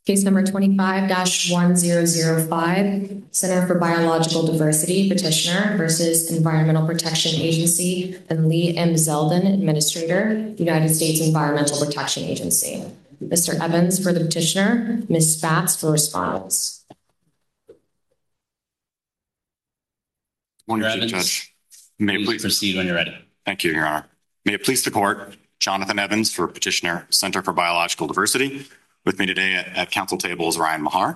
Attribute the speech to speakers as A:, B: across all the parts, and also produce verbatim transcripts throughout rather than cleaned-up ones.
A: Case number twenty-five dash one zero zero five, Center for Biological Diversity petitioner versus Environmental Protection Agency and Lee M. Zeldin, Administrator, United States Environmental Protection Agency. Mister Evans for the petitioner, Miz Spatz for respondents.
B: Morning, Chief Judge. May it please
C: proceed when you're ready.
B: Thank you, Your Honor. May it please the court, Jonathan Evans for petitioner, Center for Biological Diversity. With me today at, at council table is Ryan Mahar.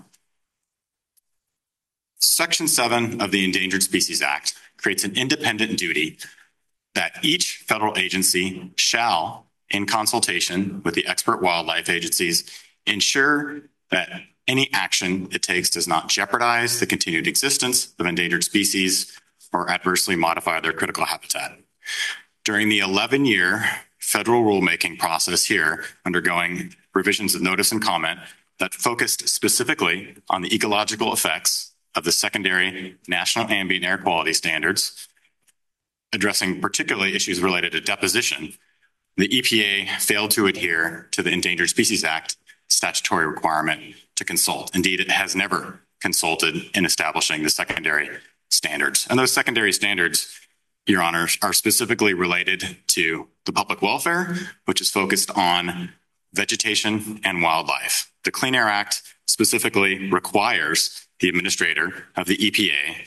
B: Section seven of the Endangered Species Act creates an independent duty that each federal agency shall, in consultation with the expert wildlife agencies, ensure that any action it takes does not jeopardize the continued existence of endangered species or adversely modify their critical habitat. During the eleven-year federal rulemaking process here, undergoing revisions of notice and comment that focused specifically on the ecological effects of the secondary national ambient air quality standards, addressing particularly issues related to deposition, the E P A failed to adhere to the Endangered Species Act statutory requirement to consult. Indeed, it has never consulted in establishing the secondary standards. And those secondary standards, Your Honor, are specifically related to the public welfare, which is focused on vegetation and wildlife. The Clean Air Act specifically requires the administrator of the E P A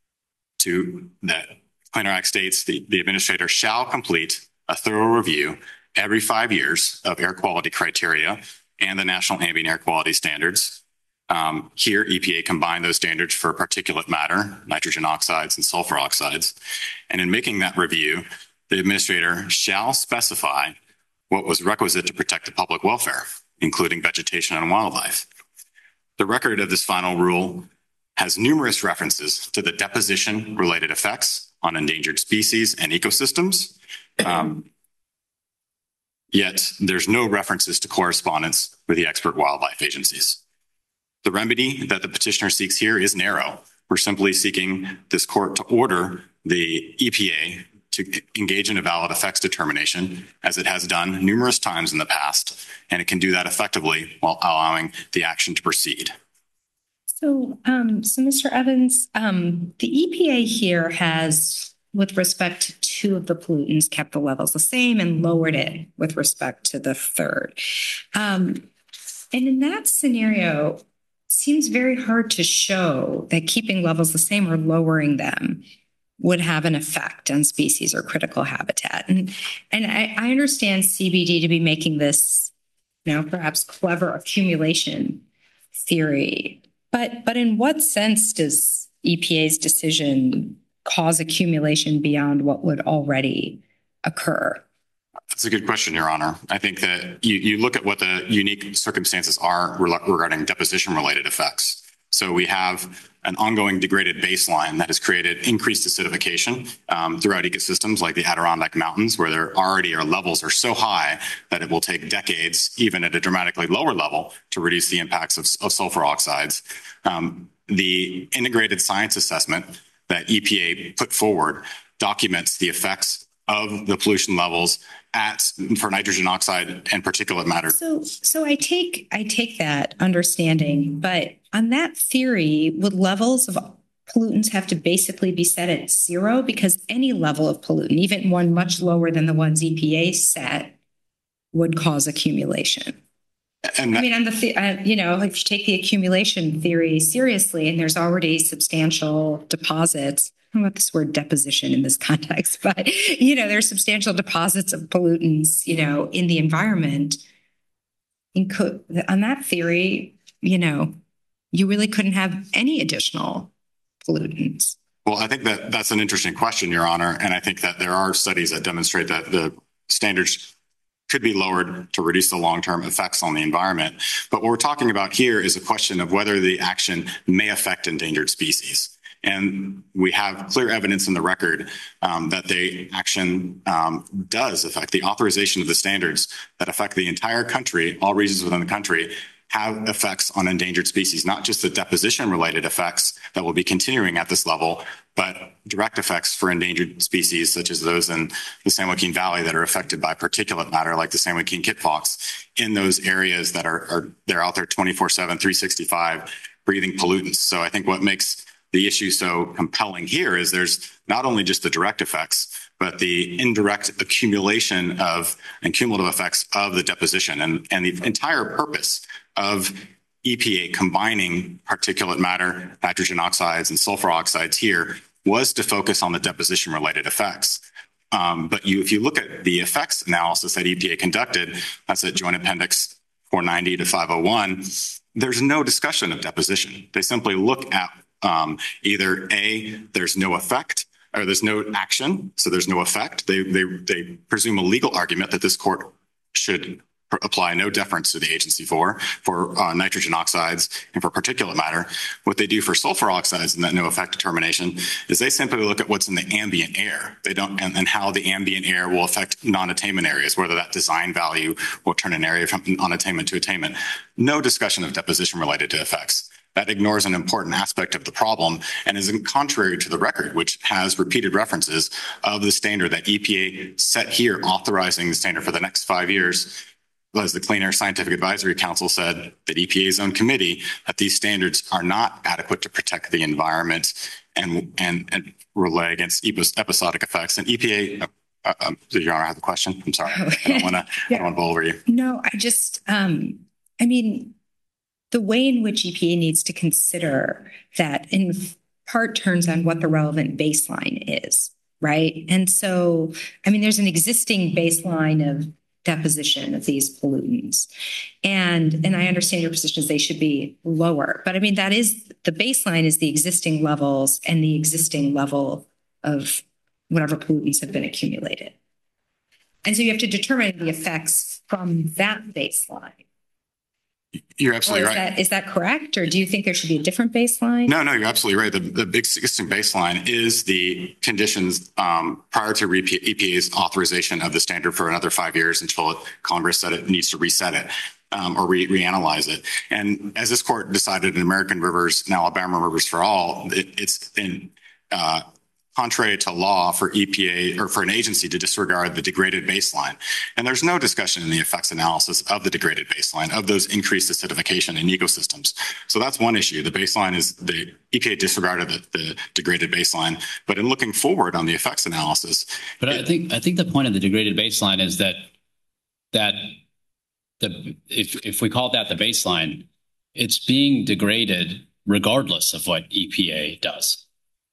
B: to, that Clean Air Act states the, the administrator shall complete a thorough review every five years of air quality criteria and the national ambient air quality standards. Um, here, E P A combined those standards for particulate matter, nitrogen oxides, and sulfur oxides. And in making that review, the administrator shall specify what was requisite to protect the public welfare, including vegetation and wildlife. The record of this final rule has numerous references to the deposition-related effects on endangered species and ecosystems. Um, yet, there's no references to correspondence with the expert wildlife agencies. The remedy that the petitioner seeks here is narrow. We're simply seeking this court to order the E P A to engage in a valid effects determination, as it has done numerous times in the past, and it can do that effectively while allowing the action to proceed.
D: So, um, so Mister Evans, um, the E P A here has, with respect to two of the pollutants, kept the levels the same and lowered it with respect to the third. Um, and in that scenario, it seems very hard to show that keeping levels the same or lowering them would have an effect on species or critical habitat. And, and I, I understand C B D to be making this, you know, perhaps clever accumulation theory, but, but in what sense does E P A's decision cause accumulation beyond what would already occur?
B: That's a good question, Your Honor. I think that you, you look at what the unique circumstances are regarding deposition-related effects. So we have an ongoing degraded baseline that has created increased acidification um, throughout ecosystems like the Adirondack Mountains, where there already are levels are so high that it will take decades, even at a dramatically lower level, to reduce the impacts of, of sulfur oxides. Um, the integrated science assessment that E P A put forward documents the effects of the pollution levels at for nitrogen oxide and particulate matter.
D: So, so I take I take that understanding, but on that theory, would levels of pollutants have to basically be set at zero? Because any level of pollutant, even one much lower than the ones E P A set, would cause accumulation. And that, I mean, on the th- uh, you know, if you take the accumulation theory seriously, and there's already substantial deposits. I don't know about this word deposition in this context, but, you know, there's substantial deposits of pollutants, you know, in the environment. In co- on that theory, you know, you really couldn't have any additional pollutants.
B: Well, I think that that's an interesting question, Your Honor. And I think that there are studies that demonstrate that the standards could be lowered to reduce the long-term effects on the environment. But what we're talking about here is a question of whether the action may affect endangered species. And we have clear evidence in the record um, that the action um, does affect the authorization of the standards that affect the entire country, all regions within the country, have effects on endangered species, not just the deposition-related effects that will be continuing at this level, but direct effects for endangered species, such as those in the San Joaquin Valley that are affected by particulate matter, like the San Joaquin kit fox, in those areas that are, are they're out there twenty-four seven, three sixty-five, breathing pollutants. So I think what makes the issue so compelling here is there's not only just the direct effects, but the indirect accumulation of and cumulative effects of the deposition. And, and the entire purpose of E P A combining particulate matter, nitrogen oxides, and sulfur oxides here was to focus on the deposition-related effects. Um, but you, if you look at the effects analysis that E P A conducted, that's at Joint Appendix four ninety to five oh one, there's no discussion of deposition. They simply look at um, either A, there's no effect, or there's no action, so there's no effect. They, they, they presume a legal argument that this court should apply no deference to the agency for, for uh, nitrogen oxides and for particulate matter. What they do for sulfur oxides in that no effect determination is they simply look at what's in the ambient air. They don't, and, and how the ambient air will affect non-attainment areas, whether that design value will turn an area from non-attainment to attainment. No discussion of deposition related to effects. That ignores an important aspect of the problem and is contrary to the record, which has repeated references of the standard that E P A set here, authorizing the standard for the next five years. As the Clean Air Scientific Advisory Council said, that E P A's own committee, that these standards are not adequate to protect the environment and and, and relay against episodic effects. And E P A, uh, um, did Your Honor have the question? I'm sorry. I don't want to yeah. I don't want to bowl over you.
D: No, I just, um, I mean, the way in which E P A needs to consider that in part turns on what the relevant baseline is, right? And so, I mean, there's an existing baseline of deposition of these pollutants. And, and I understand your position is they should be lower, but I mean, that is, the baseline is the existing levels and the existing level of whatever pollutants have been accumulated. And so you have to determine the effects from that baseline.
B: You're absolutely
D: is
B: right.
D: That, is that correct? Or do you think there should be a different baseline?
B: No, no, you're absolutely right. The, the big existing baseline is the conditions um, prior to E P A's authorization of the standard for another five years until it, Congress said it needs to reset it um, or re reanalyze it. And as this court decided in American Rivers and Alabama Rivers for All, it, it's in uh, contrary to law for E P A or for an agency to disregard the degraded baseline. And there's no discussion in the effects analysis of the degraded baseline of those increased acidification in ecosystems. So that's one issue. The baseline is the E P A disregarded the, the degraded baseline. But in looking forward on the effects analysis.
C: But it, I think I think the point of the degraded baseline is that that the if if we call that the baseline, it's being degraded regardless of what E P A does.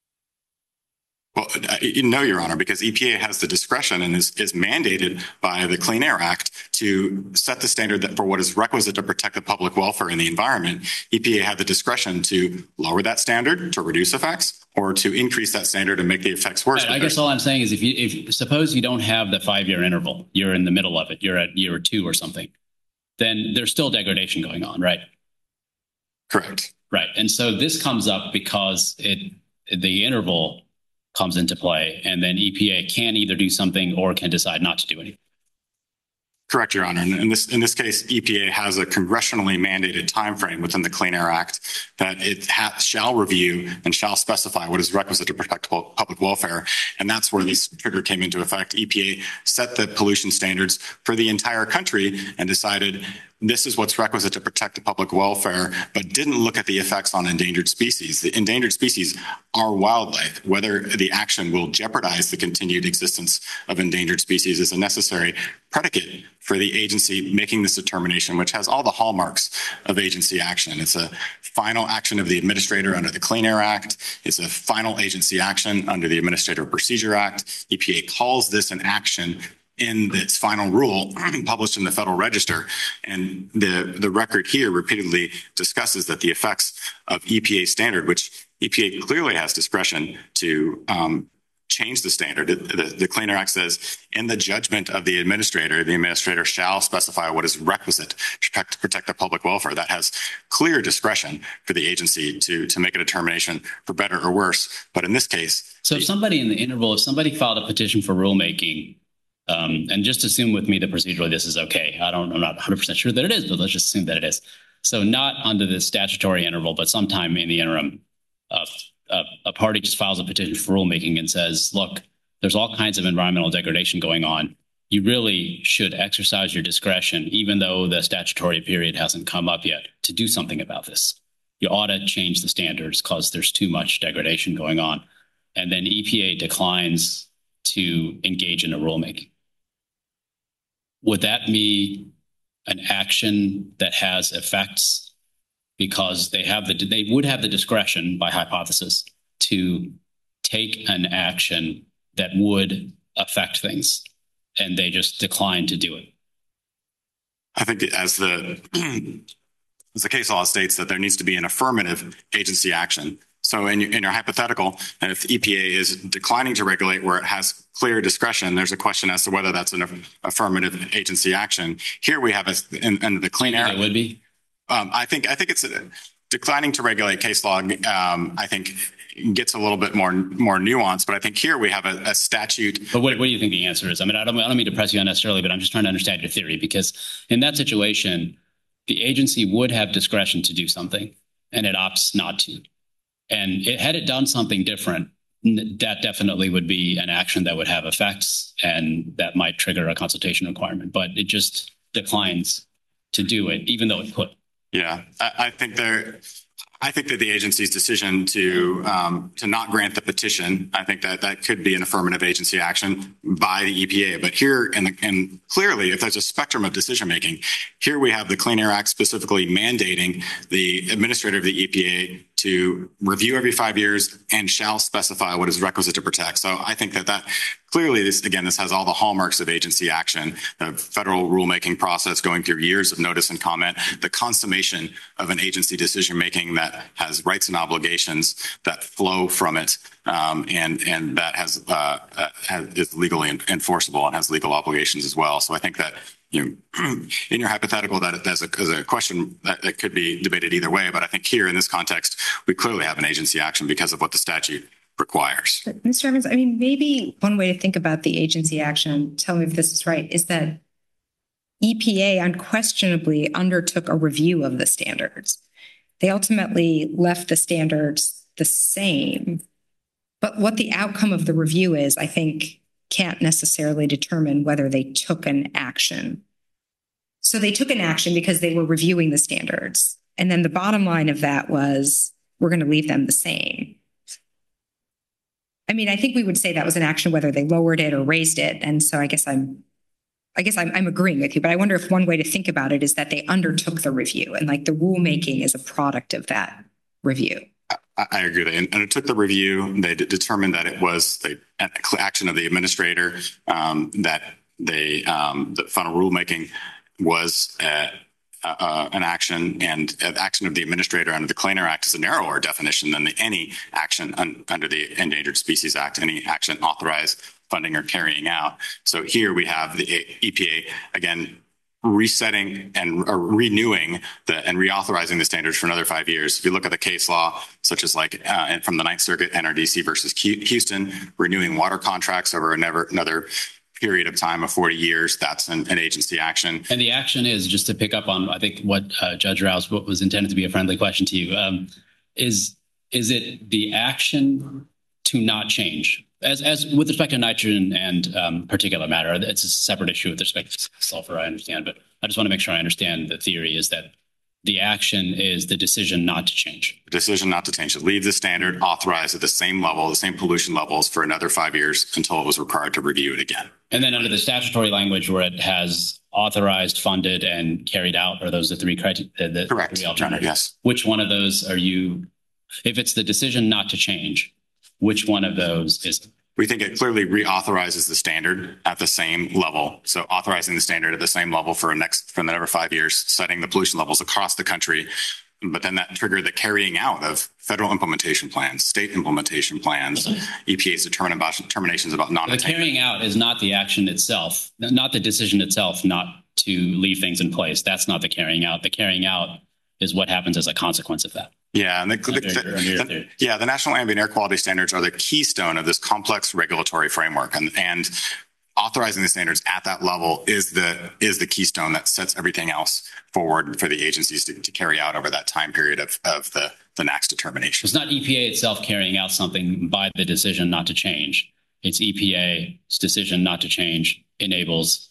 B: Well, no, Your Honor, because E P A has the discretion and is, is mandated by the Clean Air Act to set the standard that for what is requisite to protect the public welfare and the environment. E P A had the discretion to lower that standard to reduce effects or to increase that standard and make the effects worse.
C: Right, I guess all I'm saying is if you if suppose you don't have the five-year interval, you're in the middle of it, you're at year two or something, then there's still degradation going on, right?
B: Correct.
C: Right. And so this comes up because it the interval comes into play, and then E P A can either do something or can decide not to do anything.
B: Correct, Your Honor. And in this in this case, E P A has a congressionally mandated timeframe within the Clean Air Act that it ha shall review and shall specify what is requisite to protect public welfare. And that's where this trigger came into effect. E P A set the pollution standards for the entire country and decided this is what's requisite to protect the public welfare, but didn't look at the effects on endangered species. The endangered species are wildlife. Whether the action will jeopardize the continued existence of endangered species is a necessary predicate for the agency making this determination, which has all the hallmarks of agency action. It's a final action of the administrator under the Clean Air Act. It's a final agency action under the Administrative Procedure Act. E P A calls this an action in its final rule published in the Federal Register. And the, the record here repeatedly discusses that the effects of E P A standard, which E P A clearly has discretion to um, change the standard. The, the Clean Air Act says, in the judgment of the administrator, the administrator shall specify what is requisite to protect, to protect the public welfare. That has clear discretion for the agency to, to make a determination for better or worse. But in this case...
C: So if somebody in the interval, if somebody filed a petition for rulemaking, Um, and just assume with me that procedurally this is okay. I don't, I'm not one hundred percent sure that it is, but let's just assume that it is. So not under the statutory interval, but sometime in the interim, uh, a, a party just files a petition for rulemaking and says, look, there's all kinds of environmental degradation going on. You really should exercise your discretion, even though the statutory period hasn't come up yet, to do something about this. You ought to change the standards because there's too much degradation going on. And then E P A declines to engage in a rulemaking. Would that be an action that has effects because they have the they would have the discretion by hypothesis to take an action that would affect things, and they just decline to do it?
B: I think as the as the case law states that there needs to be an affirmative agency action. So in your, in your hypothetical, if E P A is declining to regulate where it has clear discretion, there's a question as to whether that's an affirmative agency action. Here we have a, in, in the Clean Air.
C: It would be.
B: Um, I think I think it's a, declining to regulate case law. Um, I think gets a little bit more more nuanced, but I think here we have a, a statute.
C: But what, what do you think the answer is? I mean, I don't I don't mean to press you unnecessarily, but I'm just trying to understand your theory, because in that situation, the agency would have discretion to do something, and it opts not to. And it, had it done something different, that definitely would be an action that would have effects, and that might trigger a consultation requirement. But it just declines to do it, even though it could.
B: Yeah, I, I think there. I think that the agency's decision to um, to not grant the petition, I think that that could be an affirmative agency action by the E P A. But here, and, and clearly, if there's a spectrum of decision making, here we have the Clean Air Act specifically mandating the administrator of the E P A to review every five years and shall specify what is requisite to protect. So I think that that clearly, this again, this has all the hallmarks of agency action, the federal rulemaking process going through years of notice and comment, the consummation of an agency decision making that has rights and obligations that flow from it, um, and and that has, uh, uh, has is legally enforceable and has legal obligations as well. So I think that, you know, in your hypothetical, that there's a, there's a question that, that could be debated either way. But I think here in this context, we clearly have an agency action because of what the statute requires.
D: But Mister Evans, I mean, maybe one way to think about the agency action, tell me if this is right, is that E P A unquestionably undertook a review of the standards. They ultimately left the standards the same. But what the outcome of the review is, I think, can't necessarily determine whether they took an action. So they took an action because they were reviewing the standards. And then the bottom line of that was, we're going to leave them the same. I mean, I think we would say that was an action whether they lowered it or raised it. And so I guess I'm, I guess I'm, I'm agreeing with you, but I wonder if one way to think about it is that they undertook the review, and like the rulemaking is a product of that review.
B: I, I agree. They undertook the review. They d- determined that it was the action of the administrator, um, that they, um, the final rulemaking was uh, Uh, an action, and uh, action of the administrator under the Clean Air Act is a narrower definition than the any action un, under the Endangered Species Act, any action authorized funding or carrying out. So here we have the E P A again resetting and uh, renewing the and reauthorizing the standards for another five years. If you look at the case law, such as like uh, from the Ninth Circuit, N R D C versus Houston, renewing water contracts over another another. period of time of forty years, that's an, an agency action.
C: And the action is, just to pick up on, I think, what uh, Judge Rouse, what was intended to be a friendly question to you, um, is is it the action to not change? As as with respect to nitrogen and um, particulate matter, it's a separate issue with respect to sulfur, I understand, but I just want to make sure I understand the theory is that the action is the decision not to change.
B: The decision not to change. It leave the standard authorized at the same level, the same pollution levels for another five years until it was required to review it again.
C: And then under the statutory language where it has authorized, funded, and carried out, are those the three criteria? The
B: Correct.
C: Three alternatives?
B: Yes.
C: Which one of those are you, if it's the decision not to change, which one of those is?
B: We think it clearly reauthorizes the standard at the same level. So authorizing the standard at the same level for a next for another five years, setting the pollution levels across the country. But then that triggered the carrying out of federal implementation plans, state implementation plans, E P A's determin- about, determinations about non-attainment.
C: The carrying out is not the action itself, not the decision itself not to leave things in place. That's not the carrying out. The carrying out is what happens as a consequence of that.
B: Yeah, and the, the, the, the, yeah, the National Ambient Air Quality Standards are the keystone of this complex regulatory framework, and and authorizing the standards at that level is the is the keystone that sets everything else forward for the agencies to, to carry out over that time period of, of the, the N A A C's determination.
C: It's not E P A itself carrying out something by the decision not to change. It's E P A's decision not to change enables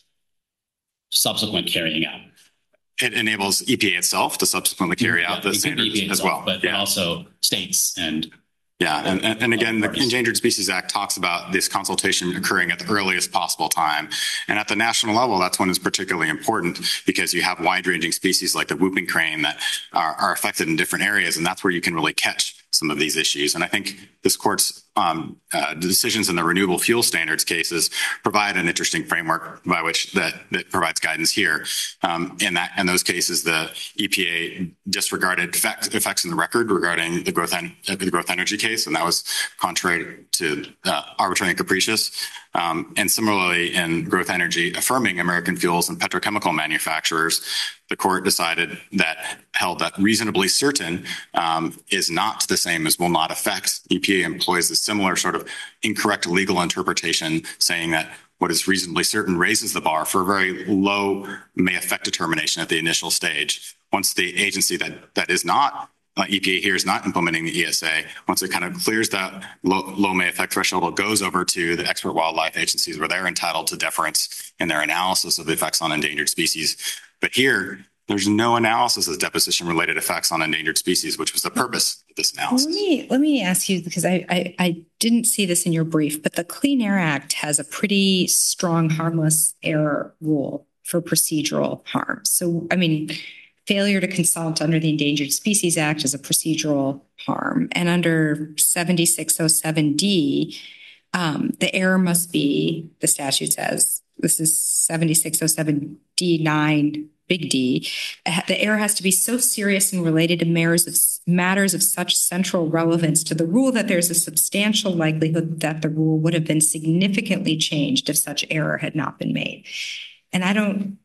C: subsequent carrying out.
B: It enables E P A itself to subsequently carry out
C: Yeah,
B: the
C: it could be
B: standards
C: E P A
B: as
C: itself,
B: well.
C: But,
B: yeah.
C: but also states and
B: Yeah, and, and, and again, the Endangered Species Act talks about this consultation occurring at the earliest possible time. And at the national level, that's when it's particularly important because you have wide-ranging species like the whooping crane that are, are affected in different areas, and that's where you can really catch some of these issues. And I think this court's um, uh, decisions in the renewable fuel standards cases provide an interesting framework by which that, that provides guidance here. Um, in that, in those cases, the E P A disregarded effects, effects in the record regarding the growth, en- the growth energy case, and that was contrary to uh, arbitrary and capricious. Um, and similarly, in growth energy affirming American fuels and petrochemical manufacturers, the court decided that held that reasonably certain um, is not the same as will not affect. E P A employs a similar sort of incorrect legal interpretation saying that what is reasonably certain raises the bar for a very low may affect determination at the initial stage. Once the agency that, that is not Uh, E P A here is not implementing the E S A. Once it kind of clears that low, low may affect threshold, it goes over to the expert wildlife agencies where they're entitled to deference in their analysis of the effects on endangered species. But here, there's no analysis of deposition related effects on endangered species, which was the purpose of this analysis.
D: Let me, let me ask you, because I, I, I didn't see this in your brief, but the Clean Air Act has a pretty strong harmless error rule for procedural harm. So, I mean, failure to consult under the Endangered Species Act is a procedural harm. And under seventy-six oh seven D, um, the error must be, the statute says, this is seventy-six oh seven D nine, big D, the error has to be so serious and related to matters of, matters of such central relevance to the rule that there's a substantial likelihood that the rule would have been significantly changed if such error had not been made. And I don't,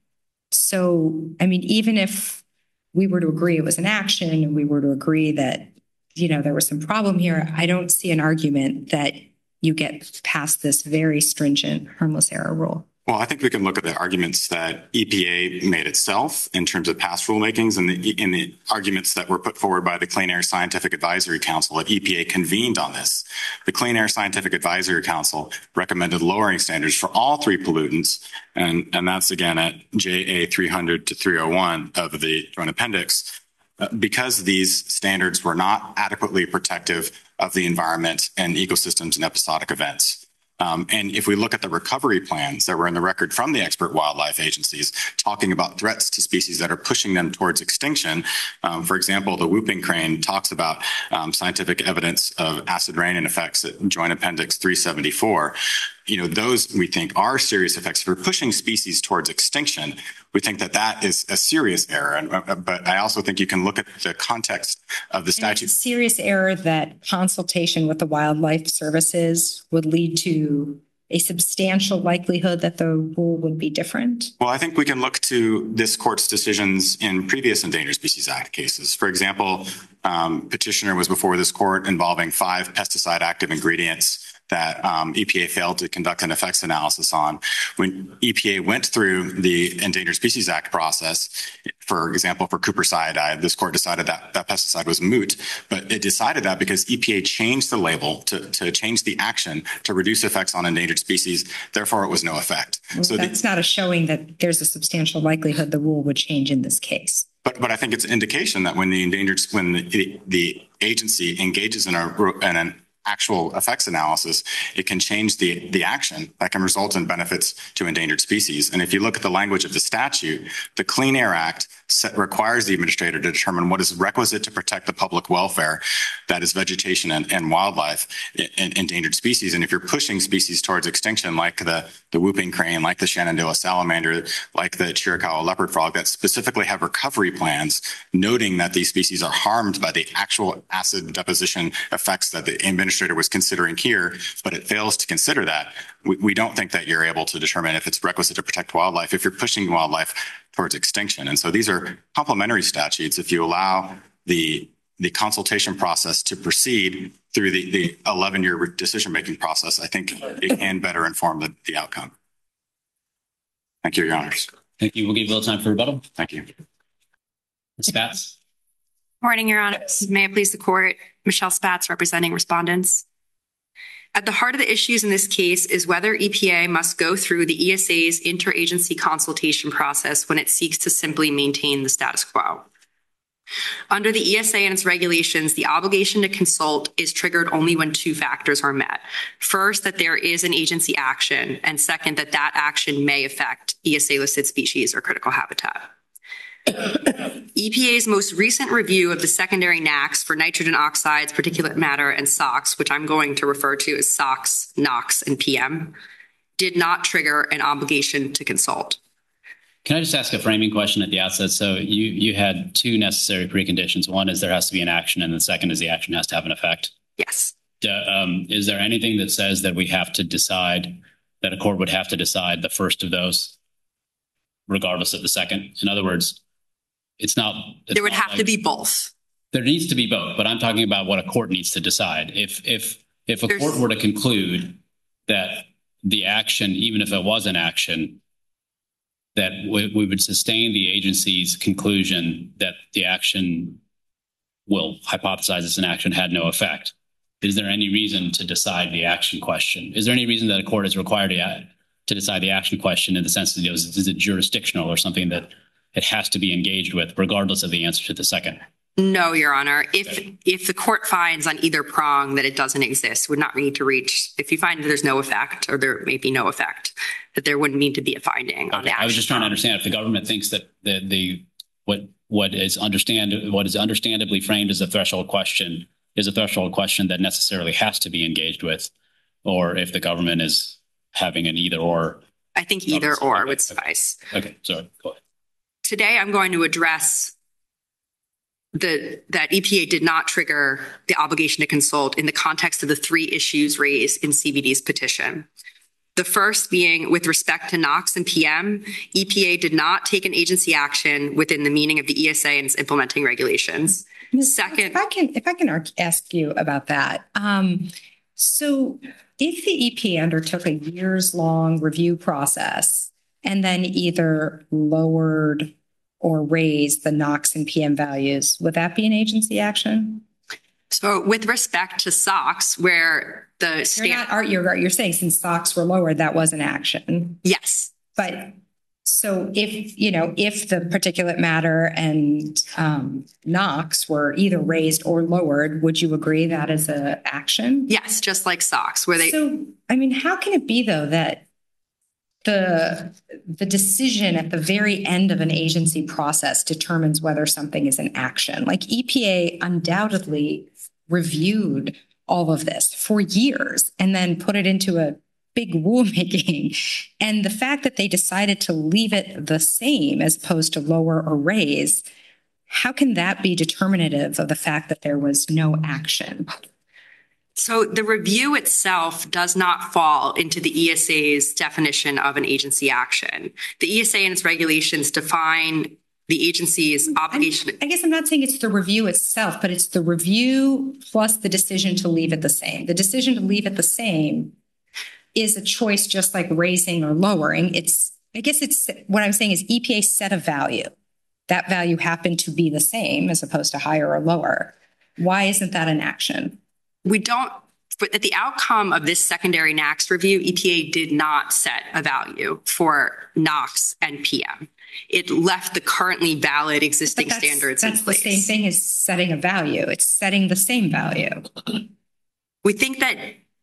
D: so, I mean, even if we were to agree it was an action and we were to agree that, you know, there was some problem here, I don't see an argument that you get past this very stringent harmless error rule.
B: Well, I think we can look at the arguments that E P A made itself in terms of past rulemakings and the, in the arguments that were put forward by the Clean Air Scientific Advisory Council that E P A convened on this. The Clean Air Scientific Advisory Council recommended lowering standards for all three pollutants, and, and that's again at J A three hundred to three oh one of the Joint Appendix, uh, because these standards were not adequately protective of the environment and ecosystems and episodic events. Um, and if we look at the recovery plans that were in the record from the expert wildlife agencies talking about threats to species that are pushing them towards extinction, um, for example, the whooping crane talks about um, scientific evidence of acid rain and effects at Joint Appendix three seventy-four. You know, those we think are serious effects. If we're pushing species towards extinction, we think that that is a serious error. And, uh, but I also think you can look at the context of the statute.
D: It's a serious error that consultation with the wildlife services would lead to a substantial likelihood that the rule would be different?
B: Well, I think we can look to this court's decisions in previous Endangered Species Act cases. For example, um, petitioner was before this court involving five pesticide active ingredients that um, E P A failed to conduct an effects analysis on. When E P A went through the Endangered Species Act process, for example, for cuprocyanide, this court decided that that pesticide was moot, but it decided that because E P A changed the label to, to change the action to reduce effects on endangered species, therefore it was no effect.
D: Well,
B: so
D: that's
B: the,
D: not a showing that there's a substantial likelihood the rule would change in this case.
B: But but I think it's an indication that when the endangered when the, the agency engages in a in an actual effects analysis, it can change the, the action that can result in benefits to endangered species. And if you look at the language of the statute, the Clean Air Act set, requires the administrator to determine what is requisite to protect the public welfare, that is vegetation and, and wildlife and endangered species. And if you're pushing species towards extinction, like the, the whooping crane, like the Shenandoah salamander, like the Chiricahua leopard frog, that specifically have recovery plans, noting that these species are harmed by the actual acid deposition effects that the administrator was considering here, but it fails to consider that. We, we don't think that you're able to determine if it's requisite to protect wildlife if you're pushing wildlife towards extinction. And so these are complementary statutes. If you allow the the consultation process to proceed through the, the eleven-year decision-making process, I think it can better inform the, the outcome. Thank you, Your Honors.
C: Thank you. We'll give you a little time for rebuttal.
B: Thank you.
C: Miz Spatz?
E: Morning, Your Honors. May it please the court, Michelle Spatz representing respondents. At the heart of the issues in this case is whether E P A must go through the E S A's interagency consultation process when it seeks to simply maintain the status quo. Under the E S A and its regulations, the obligation to consult is triggered only when two factors are met. First, that there is an agency action, and second, that that action may affect E S A-listed species or critical habitat. E P A's most recent review of the secondary N A Cs for nitrogen oxides, particulate matter, and SOx, which I'm going to refer to as SOx, NOx, and P M, did not trigger an obligation to consult.
C: Can I just ask a framing question at the outset? So you you had two necessary preconditions. One is there has to be an action, and the second is the action has to have an effect.
E: Yes.
C: Uh, um, is there anything that says that we have to decide, that a court would have to decide the first of those, regardless of the second? In other words, it's not. It's
E: there would
C: not
E: have
C: like,
E: to be both.
C: There needs to be both, but I'm talking about what a court needs to decide. If if if a
E: There's,
C: court were to conclude that the action, even if it was an action, that we, we would sustain the agency's conclusion that the action will hypothesize as an action had no effect, is there any reason to decide the action question? Is there any reason that a court is required to, to decide the action question in the sense that it was, is it jurisdictional or something that it has to be engaged with regardless of the answer to the second?
E: No, Your Honor. If if the court finds on either prong that it doesn't exist, would not need to reach. If you find that there's no effect, or there may be no effect, that there wouldn't need to be a finding
C: Okay.
E: on the action.
C: I was just trying to understand if the government thinks that the the what what is understand what is understandably framed as a threshold question is a threshold question that necessarily has to be engaged with, or if the government is having an either or.
E: I think either
C: Okay.
E: or
C: Okay.
E: would suffice.
C: Okay, sorry. Go ahead.
E: Today, I'm going to address the that E P A did not trigger the obligation to consult in the context of the three issues raised in C V D's petition. The first being with respect to NOx and P M, E P A did not take an agency action within the meaning of the E S A and its implementing regulations. Second,
D: if I can, if I can ar- ask you about that. Um, so if the E P A undertook a years-long review process and then either lowered or raised the NOx and P M values, would that be an agency action?
E: so with respect to SOx, where the
D: You're
E: stand,
D: not, are, you're, you're saying since SOx were lowered, that was an action.
E: yes,
D: But so if, you know, if the particulate matter and um, NOx were either raised or lowered, would you agree that is an action?
E: yes, just like SOx, where they
D: So, I mean, how can it be though that the the decision at the very end of an agency process determines whether something is an action? Like E P A undoubtedly reviewed all of this for years and then put it into a big rulemaking. And the fact that they decided to leave it the same as opposed to lower or raise, how can that be determinative of the fact that there was no action?
E: So the review itself does not fall into the E S A's definition of an agency action. The E S A and its regulations define the agency's obligation.
D: I guess I'm not saying it's the review itself, but it's the review plus the decision to leave it the same. The decision to leave it the same is a choice just like raising or lowering. It's, I guess it's, what I'm saying is E P A set a value. That value happened to be the same as opposed to higher or lower. Why isn't that an action?
E: We don't, but at the outcome of this secondary N A C S review, E P A did not set a value for NOx and P M. It left the currently valid existing
D: But that's-
E: standards in
D: That's the
E: place.
D: same thing as setting a value. It's setting the same value.
E: We think that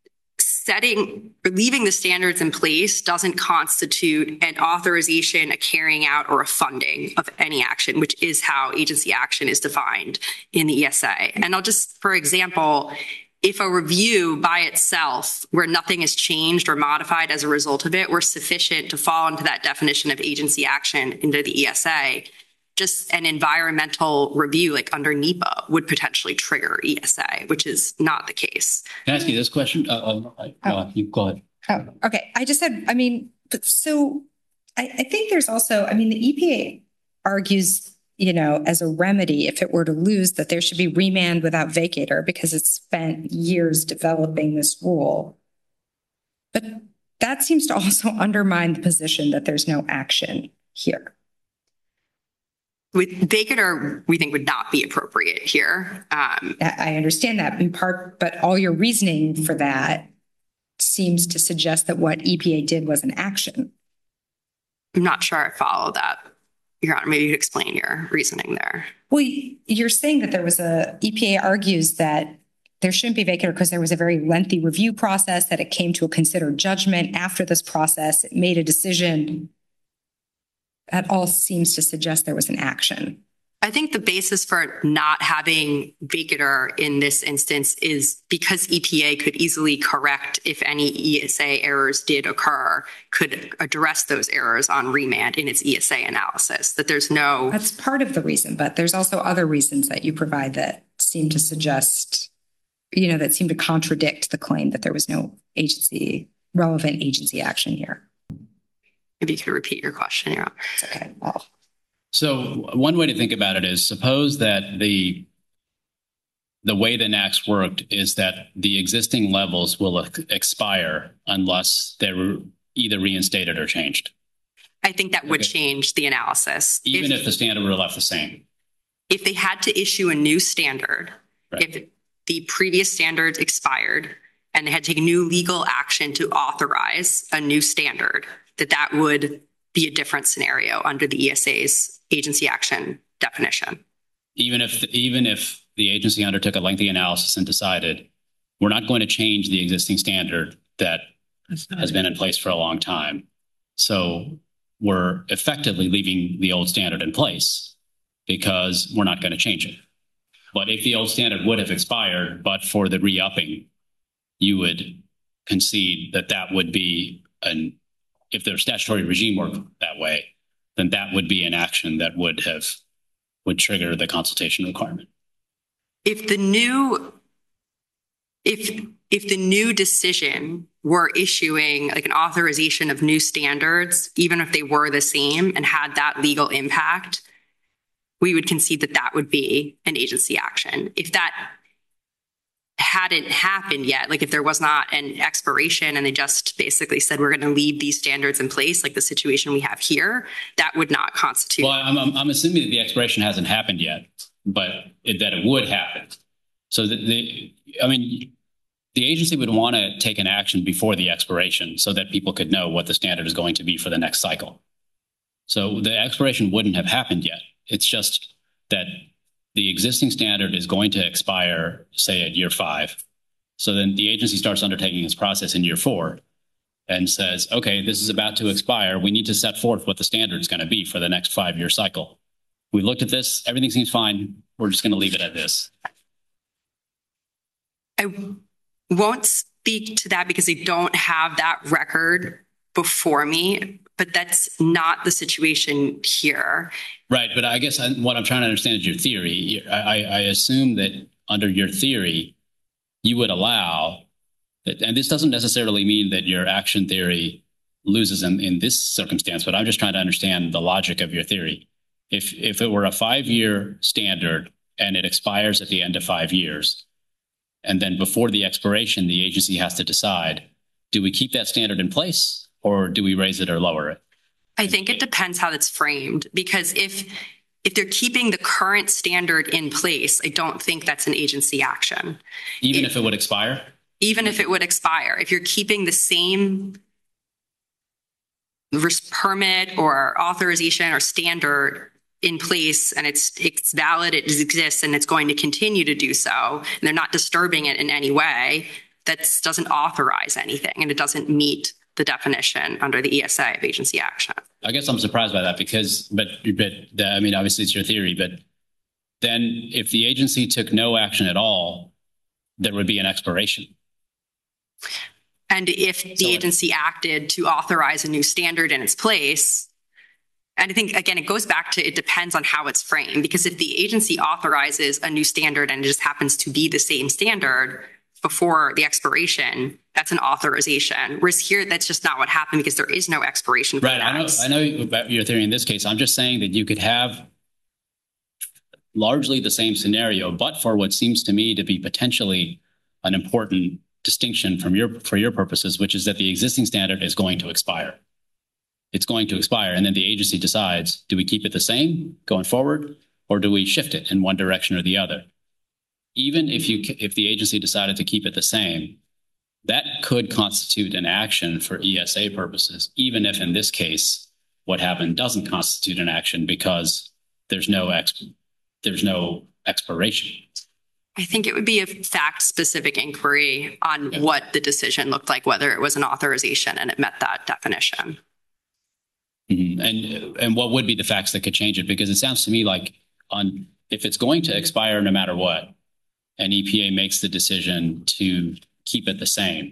E: setting or leaving the standards in place doesn't constitute an authorization, a carrying out, or a funding of any action, which is how agency action is defined in the E S A. And I'll just, for example, if a review by itself, where nothing has changed or modified as a result of it, were sufficient to fall into that definition of agency action into the E S A, just an environmental review like under NEPA would potentially trigger E S A, which is not the case.
C: Can I ask you this question? Uh, uh, uh, you go ahead.
D: Oh, okay. I just said, I mean, but so I, I think there's also, I mean, the E P A argues, you know, as a remedy, if it were to lose, that there should be remand without vacator because it's spent years developing this rule. But that seems to also undermine the position that there's no action here.
E: with vacatur, we think would not be appropriate here. Um,
D: I I understand that in part, but all your reasoning for that seems to suggest that what E P A did was an action.
E: I'm not sure I follow that, Your Honor. Maybe you could explain your reasoning there.
D: Well, you're saying that there was a, E P A argues that there shouldn't be vacatur because there was a very lengthy review process, that it came to a considered judgment after this process, it made a decision. That all seems to suggest there was an action.
E: I think the basis for not having vacatur in this instance is because E P A could easily correct if any E S A errors did occur, could address those errors on remand in its E S A analysis, that there's no...
D: That's part of the reason, but there's also other reasons that you provide that seem to suggest, you know, that seem to contradict the claim that there was no agency, relevant agency action here.
E: Maybe you could repeat your question, Your Honor.
D: It's okay. Well,
C: So one way to think about it is, suppose that the the way the N A C S worked is that the existing levels will ex- expire unless they're either reinstated or changed.
E: I think that would
C: Okay.
E: change the analysis.
C: Even if,
E: if
C: the standard were left the same.
E: if they had to issue a new standard,
C: Right.
E: if the previous standards expired and they had to take new legal action to authorize a new standard, that that would be a different scenario under the E S A's agency action definition.
C: Even if even if the agency undertook a lengthy analysis and decided, we're not going to change the existing standard that has been in place for a long time. So we're effectively leaving the old standard in place because we're not going to change it. But if the old standard would have expired, but for the re-upping, you would concede that that would be an, if the statutory regime worked that way, then that would be an action that would have, would trigger the consultation requirement.
E: If the new, if, if the new decision were issuing like an authorization of new standards, even if they were the same and had that legal impact, we would concede that that would be an agency action. If that hadn't happened yet, like if there was not an expiration and they just basically said, we're going to leave these standards in place, like the situation we have here, that would not constitute.
C: Well, I'm, I'm, I'm assuming that the expiration hasn't happened yet, but it, that it would happen. So the, the, I mean, the agency would want to take an action before the expiration so that people could know what the standard is going to be for the next cycle. So the expiration wouldn't have happened yet. It's just that the existing standard is going to expire, say, at year five. So then the agency starts undertaking this process in year four and says, okay, this is about to expire. We need to set forth what the standard is going to be for the next five-year cycle. We looked at this. Everything seems fine. We're just going to leave it at this.
E: I won't speak to that because I don't have that record before me, but that's not the situation here.
C: Right. But I guess I, what I'm trying to understand is your theory. I, I assume that under your theory, you would allow that, and this doesn't necessarily mean that your action theory loses in, in this circumstance, but I'm just trying to understand the logic of your theory. If, if it were a five-year standard and it expires at the end of five years, and then before the expiration, the agency has to decide, do we keep that standard in place or do we raise it or lower it?
E: I think it depends how it's framed, because if if they're keeping the current standard in place, I don't think that's an agency action.
C: Even
E: It-
C: if it would expire?
E: Even if it would expire, if you're keeping the same res- permit or authorization or standard in place and it's it's valid, it exists, and it's going to continue to do so, and they're not disturbing it in any way, that doesn't authorize anything and it doesn't meet the definition under the E S A of agency action.
C: I guess I'm surprised by that because, but, but the, I mean, obviously it's your theory, but then if the agency took no action at all, there would be an expiration.
E: And if the
C: So-
E: agency acted to authorize a new standard in its place, and I think, again, it goes back to, it depends on how it's framed, because if the agency authorizes a new standard and it just happens to be the same standard before the expiration, that's an authorization. Whereas here, that's just not what happened because there is no expiration. for
C: Right. I know,
E: that.
C: I know about your theory in this case. I'm just saying that you could have largely the same scenario, but for what seems to me to be potentially an important distinction from your, for your purposes, which is that the existing standard is going to expire. it's going to expire. And then the agency decides, do we keep it the same going forward, or do we shift it in one direction or the other? Even if you, if the agency decided to keep it the same, that could constitute an action for E S A purposes, even if in this case, what happened doesn't constitute an action because there's no ex, there's no expiration.
E: I think it would be a fact-specific inquiry on
C: Yeah.
E: what the decision looked like, whether it was an authorization and it met that definition.
C: Mm-hmm. And and what would be the facts that could change it? Because it sounds to me like on if it's going to expire no matter what, and E P A makes the decision to keep it the same,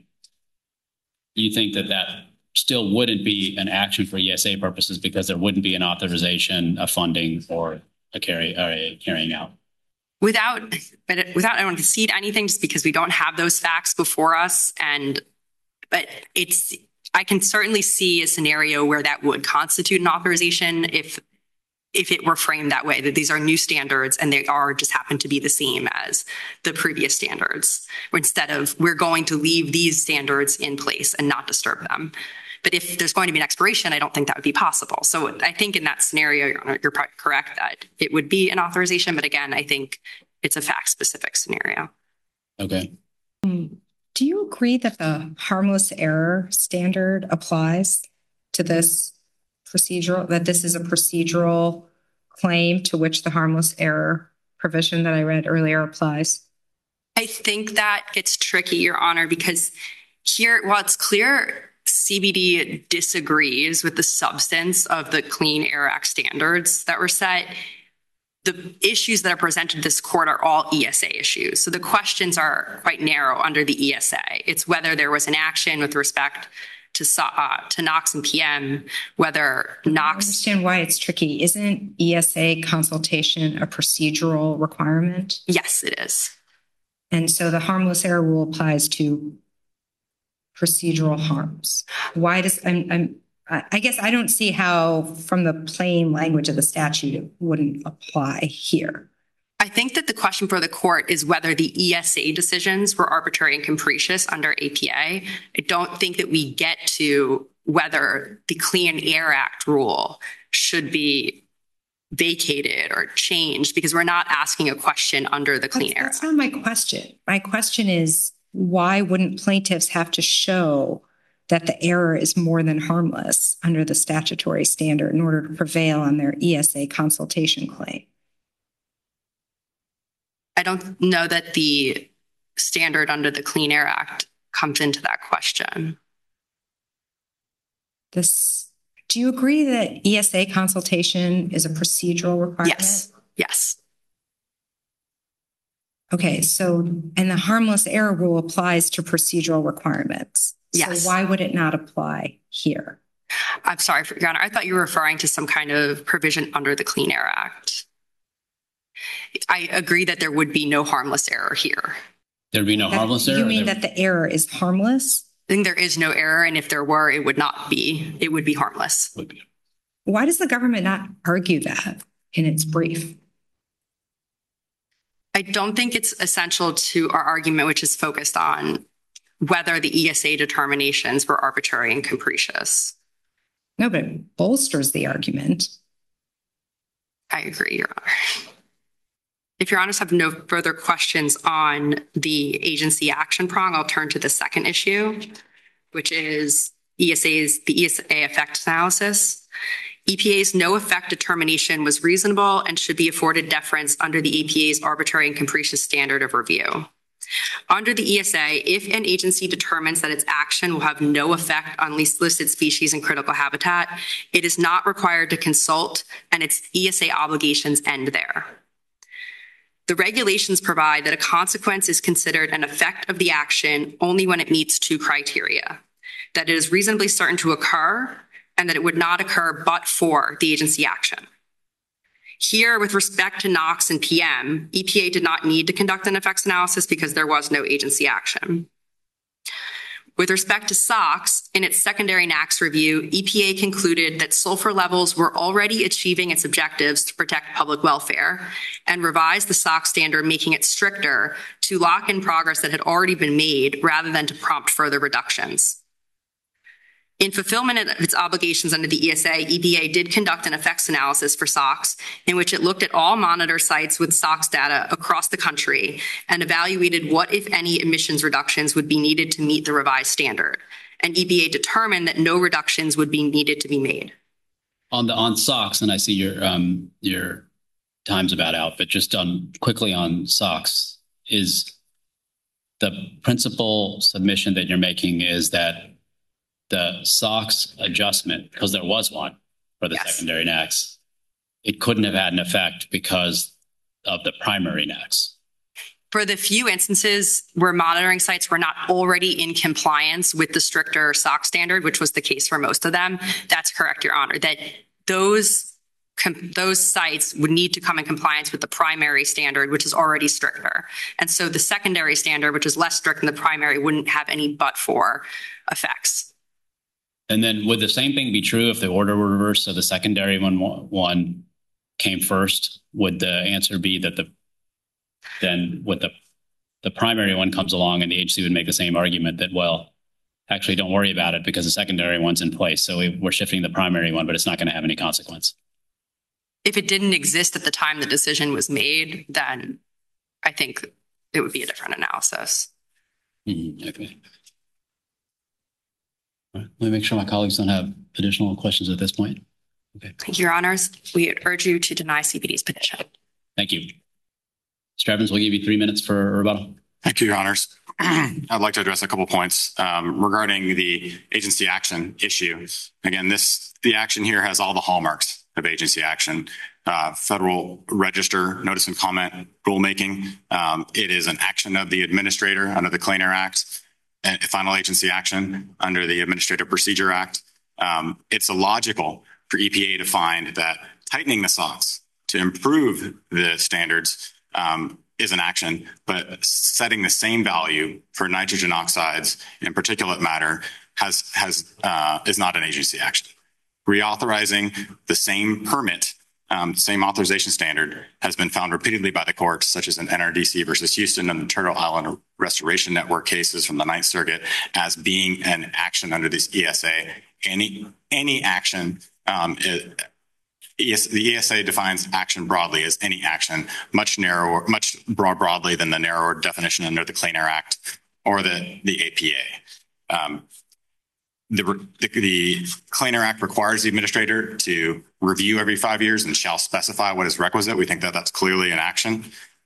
C: you think that that still wouldn't be an action for E S A purposes because there wouldn't be an authorization, a funding, or a carry or a carrying out.
E: Without, but without, I don't want to concede anything just because we don't have those facts before us. And, but it's, I can certainly see a scenario where that would constitute an authorization if, if it were framed that way, that these are new standards and they are just happen to be the same as the previous standards, instead of we're going to leave these standards in place and not disturb them. But if there's going to be an expiration, I don't think that would be possible. So I think in that scenario, you're, you're correct that it would be an authorization. But again, I think it's a fact-specific scenario.
C: Okay.
D: Do you agree that the harmless error standard applies to this procedural, that this is a procedural claim to which the harmless error provision that I read earlier applies?
E: I think that gets tricky, Your Honor, because here, while it's clear C B D disagrees with the substance of the Clean Air Act standards that were set, the issues that are presented to this court are all E S A issues. So the questions are quite narrow under the E S A. It's whether there was an action with respect to uh, to NOx and P M, whether NOx...
D: I understand why it's tricky. Isn't E S A consultation a procedural requirement?
E: Yes, it is.
D: And so the harmless error rule applies to procedural harms. Why does, I'm, I'm, I guess I don't see how from the plain language of the statute it wouldn't apply here.
E: I think that the question for the court is whether the E S A decisions were arbitrary and capricious under A P A. I don't think that we get to whether the Clean Air Act rule should be vacated or changed, because we're not asking a question under the Clean
D: That's,
E: Air
D: that's
E: Act.
D: not my question. My question is, why wouldn't plaintiffs have to show that the error is more than harmless under the statutory standard in order to prevail on their E S A consultation claim?
E: I don't know that the standard under the Clean Air Act comes into that question.
D: This, do you agree that E S A consultation is a procedural requirement?
E: Yes, yes.
D: Okay, so, and the harmless error rule applies to procedural requirements.
E: Yes.
D: So why would it not apply here?
E: I'm sorry, Your Honor. I thought you were referring to some kind of provision under the Clean Air Act. I agree that there would be no harmless error here.
C: There'd be no
D: That-
C: harmless error?
D: You mean
C: There-
D: that the error is harmless?
E: I think there is no error, and if there were, it would not be. It would be harmless.
C: would be.
D: Why does the government not argue that in its brief?
E: I don't think it's essential to our argument, which is focused on whether the E S A determinations were arbitrary and capricious.
D: No, but it bolsters the argument.
E: I agree, Your Honor. If Your Honors have no further questions on the agency action prong, I'll turn to the second issue, which is E S A's the E S A effect analysis. E P A's no effect determination was reasonable and should be afforded deference under the E P A's arbitrary and capricious standard of review. Under the E S A, if an agency determines that its action will have no effect on listed species and critical habitat, it is not required to consult, and its E S A obligations end there. The regulations provide that a consequence is considered an effect of the action only when it meets two criteria: that it is reasonably certain to occur, and that it would not occur but for the agency action. Here, with respect to NOx and P M, E P A did not need to conduct an effects analysis because there was no agency action. With respect to SOx, in its secondary N A C S review, E P A concluded that sulfur levels were already achieving its objectives to protect public welfare and revised the SOx standard, making it stricter to lock in progress that had already been made rather than to prompt further reductions. In fulfillment of its obligations under the E S A, E P A did conduct an effects analysis for SOX in which it looked at all monitor sites with SOX data across the country and evaluated what, if any, emissions reductions would be needed to meet the revised standard. And E P A determined that no reductions would be needed to be made.
C: On the on SOX, and I see your um your time's about out, but just on quickly on SOX, is the principal submission that you're making is that the SOX adjustment, because there was one for the yes. secondary N A A Cs, it couldn't have had an effect because of the primary N A A Cs.
E: For the few instances where monitoring sites were not already in compliance with the stricter SOX standard, which was the case for most of them, that's correct, Your Honor, that those Com- those sites would need to come in compliance with the primary standard, which is already stricter. And so the secondary standard, which is less strict than the primary, wouldn't have any but-for effects.
C: And then would the same thing be true if the order were reversed, so the secondary one, one came first? Would the answer be that the then with the the primary one comes along and the agency would make the same argument that, well, actually don't worry about it because the secondary one's in place. So we, we're shifting the primary one, but it's not going to have any consequence.
E: If it didn't exist at the time the decision was made, then I think it would be a different analysis.
C: Mm-hmm. Okay. All right. Let me make sure my colleagues don't have additional questions at this point. Okay.
E: Thank you, Your Honors. We urge you to deny C P D's petition.
C: Thank you. Mister Evans, we'll give you three minutes for a rebuttal.
B: Thank you, Your Honors. I'd like to address a couple points um, regarding the agency action issue. Again, this the action here has all the hallmarks of agency action. Uh, Federal Register, notice and comment rulemaking. Um, it is an action of the administrator under the Clean Air Act, and final agency action under the Administrative Procedure Act. Um, it's illogical for E P A to find that tightening the SOX to improve the standards um, is an action, but setting the same value for nitrogen oxides and particulate matter has has uh, is not an agency action. Reauthorizing the same permit, um, same authorization standard has been found repeatedly by the courts, such as in N R D C versus Houston and the Turtle Island Restoration Network cases from the Ninth Circuit, as being an action under this E S A. Any any action, um, it, E S, the E S A defines action broadly as any action, much narrower, much broad broadly than the narrower definition under the Clean Air Act or the the A P A. Um, The, the, the Clean Air Act requires the administrator to review every five years and shall specify what is requisite. We think that that's clearly an action.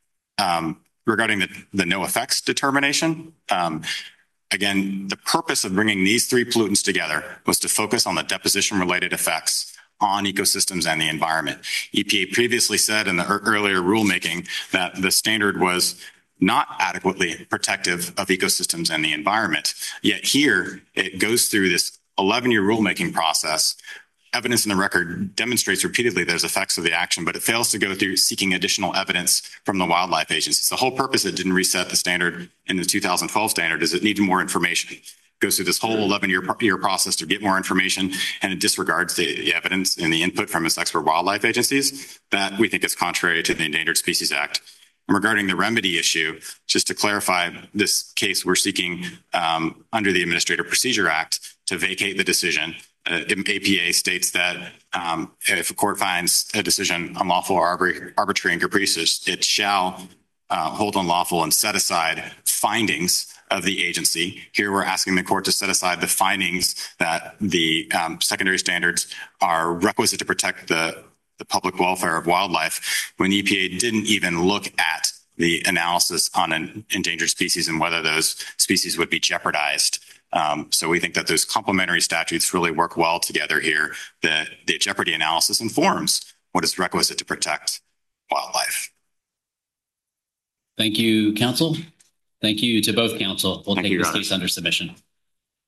B: Um, regarding the, the no effects determination, um, again, the purpose of bringing these three pollutants together was to focus on the deposition related effects on ecosystems and the environment. E P A previously said in the er- earlier rulemaking that the standard was not adequately protective of ecosystems and the environment. Yet here, it goes through this eleven-year rulemaking process. Evidence in the record demonstrates repeatedly there's effects of the action, but it fails to go through seeking additional evidence from the wildlife agencies. The whole purpose it didn't reset the standard in the two thousand twelve standard is it needed more information. It goes through this whole eleven-year year process to get more information, and it disregards the, the evidence and the input from its expert wildlife agencies. That we think is contrary to the Endangered Species Act. Regarding the remedy issue, just to clarify, this case we're seeking um, under the Administrative Procedure Act to vacate the decision. Uh, A P A states that um, if a court finds a decision unlawful or arbit- arbitrary and capricious, it shall uh, hold unlawful and set aside findings of the agency. Here we're asking the court to set aside the findings that the um, secondary standards are requisite to protect the the public welfare of wildlife, when E P A didn't even look at the analysis on an endangered species and whether those species would be jeopardized. Um, so we think that those complementary statutes really work well together here. The, the jeopardy analysis informs what is requisite to protect wildlife.
C: Thank you, counsel. Thank you to both counsel. We'll
B: Thank
C: take
B: you,
C: this
B: Your Honor.
C: case under submission.